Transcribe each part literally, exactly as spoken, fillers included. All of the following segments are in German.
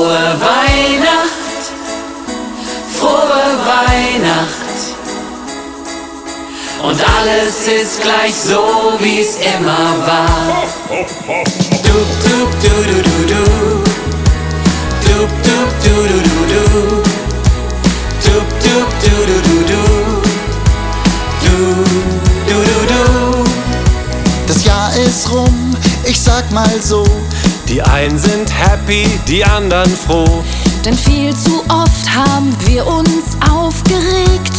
Frohe Weihnacht, frohe Weihnacht. Und alles ist gleich so, wie's immer war. Du, du, du, du, du, du. Du, du, du, du, du, du. Du, du, du, du, du, du. Du, du, du, du. Das Jahr ist rum, ich sag mal so. Die einen sind happy, die anderen froh. Denn viel zu oft haben wir uns aufgeregt.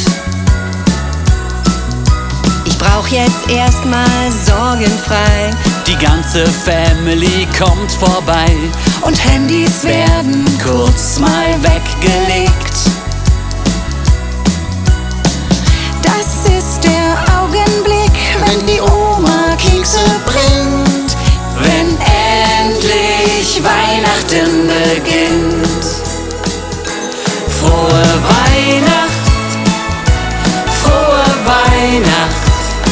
Ich brauch jetzt erstmal sorgenfrei. Die ganze Family kommt vorbei Und Handys werden kurz mal weggelegt. Das ist der Augenblick, wenn die Oma Kekse bringt. Wenn endlich Weihnachten beginnt. Frohe Weihnacht, frohe Weihnacht.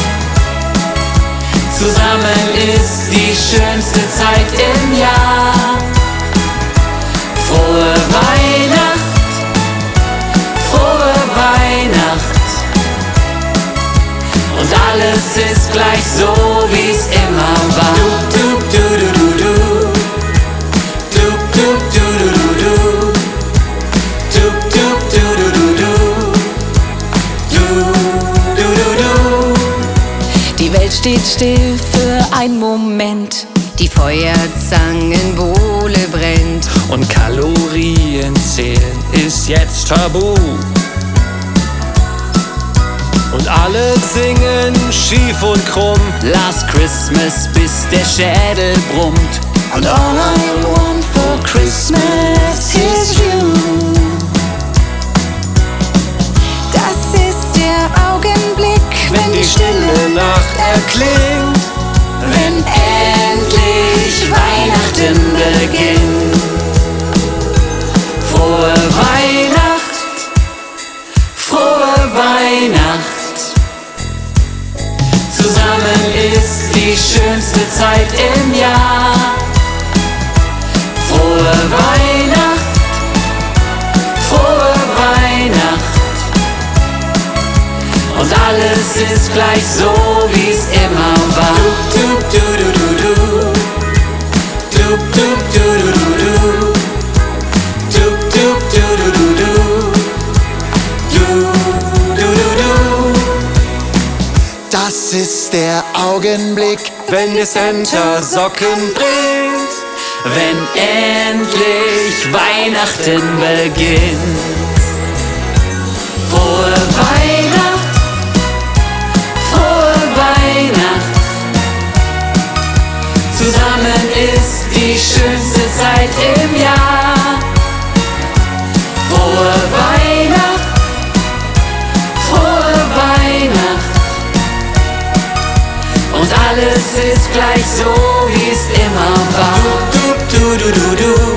Zusammen ist die schönste Zeit im Jahr. Frohe Weihnacht, frohe Weihnacht. Und alles ist gleich so, wie's immer war. Du, du, du, du, du, du. Du, du, du, du, du, du. Du, du, du, du, du, du. Du, du, du, du. Die Welt steht still für einen Moment. Die Feuerzangenbowle brennt. Und Kalorien zählen ist jetzt tabu. Und alle singen schief und krumm. Last Christmas, bis der Schädel brummt. And all I want for Christmas is you. Das ist der Augenblick, Wenn die stille Nacht erklingt. Wenn endlich Weihnachten beginnt. Frohe Weihnacht, frohe Weihnacht. Zusammen ist die schönste Zeit im Jahr. Frohe Weihnacht, frohe Weihnacht. Und alles ist gleich so, wie's immer war. Du, du, du, du, du. Du, du, du, du, du, du. Du, du, du, du, du, du. Du, du, du, du. Das ist der Augenblick, Wenn dir Santa Socken bringt. Wenn endlich Weihnachten beginnt. Frohe Weihnacht, frohe Weihnacht. Zusammen ist die schönste Zeit im Jahr. Frohe Weihnacht, frohe Weihnacht. Und alles ist gleich so, wie's immer war. Du, du, du, du, du, du.